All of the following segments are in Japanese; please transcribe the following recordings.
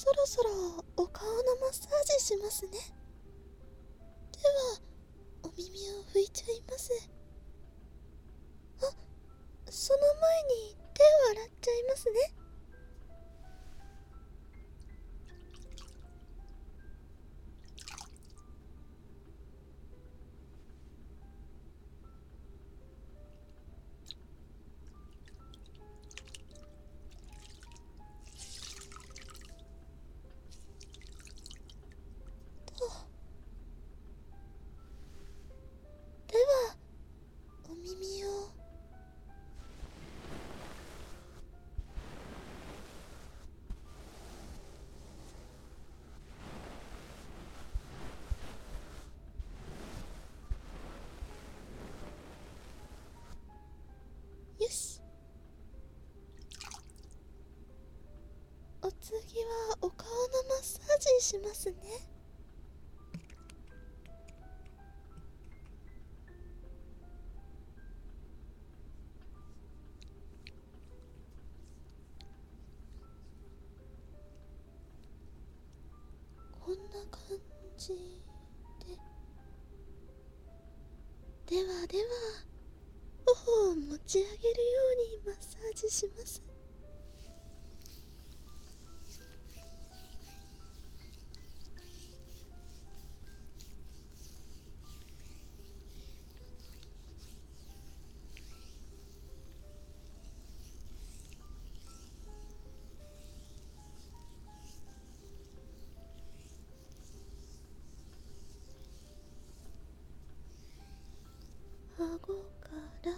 そろそろお顔のマッサージしますね。ではお耳を拭いちゃいます。あ、その前に手を洗っちゃいますね。ではお耳を。よし。お次はお顔のマッサージしますね。こんな感じで。ではでは頬を持ち上げるようにマッサージします。顎から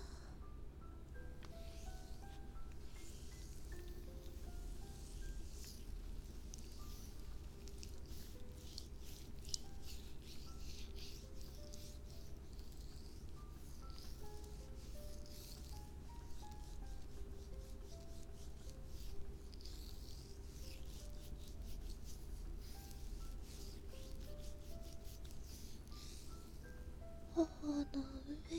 頬の上を。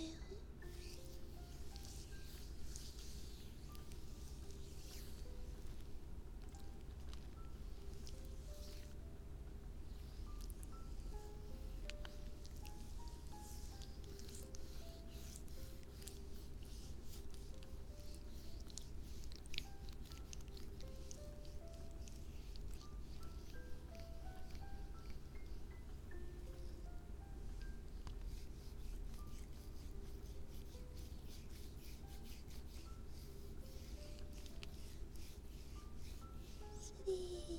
スリー。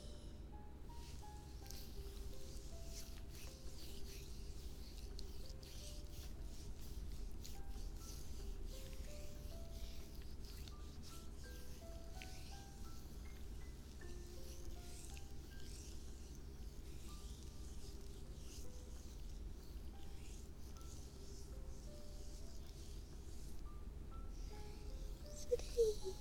スリー。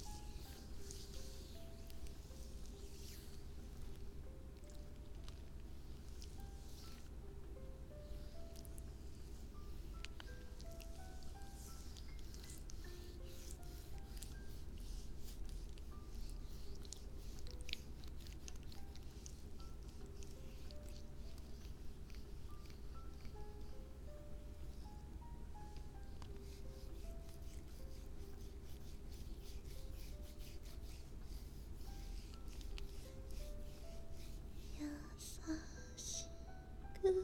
優しく。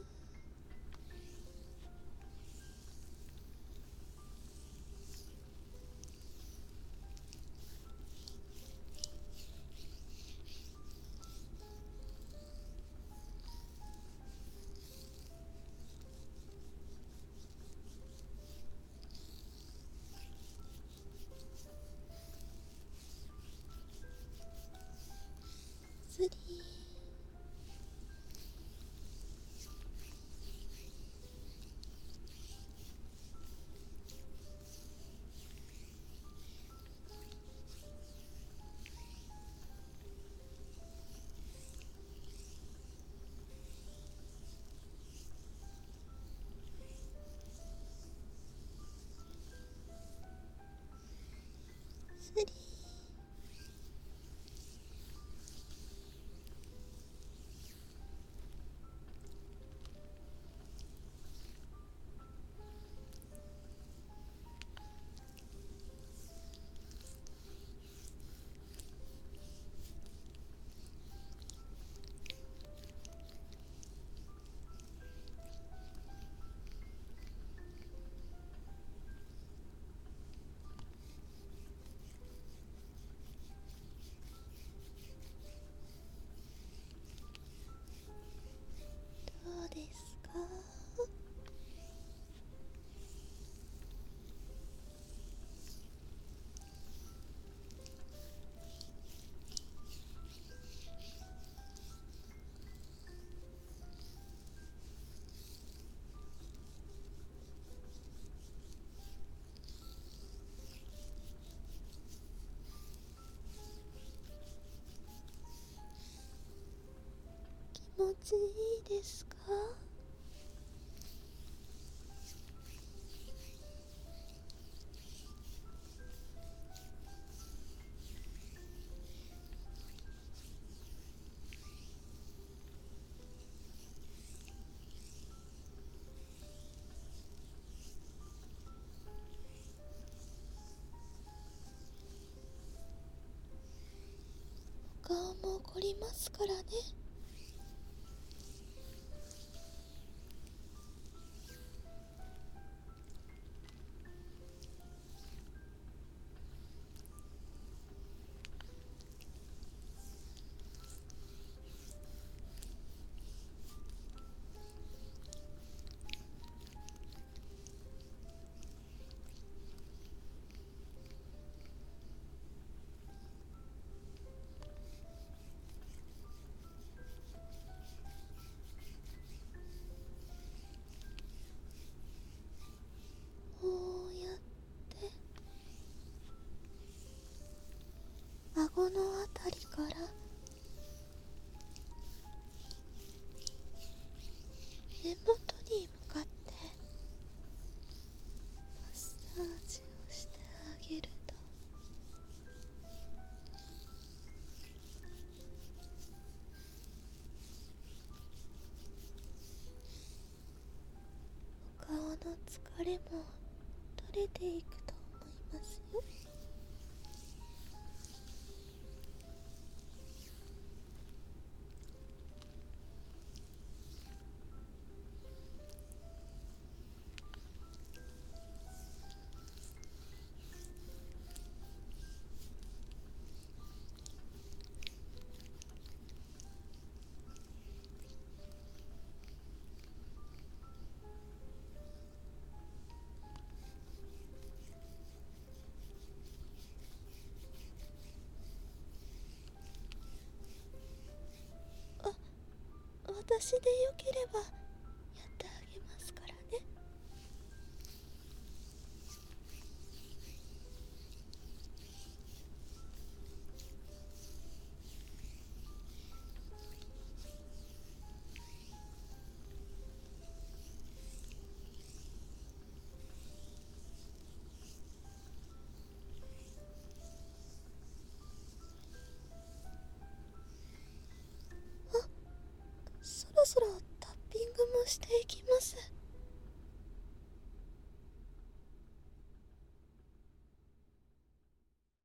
スリー。スリー。 ちいいですか？お顔も凝りますからね。こうやって顎のあたりから根元に向かってマッサージをしてあげると、お顔の疲れも取れていくと思いますよ。私でよければ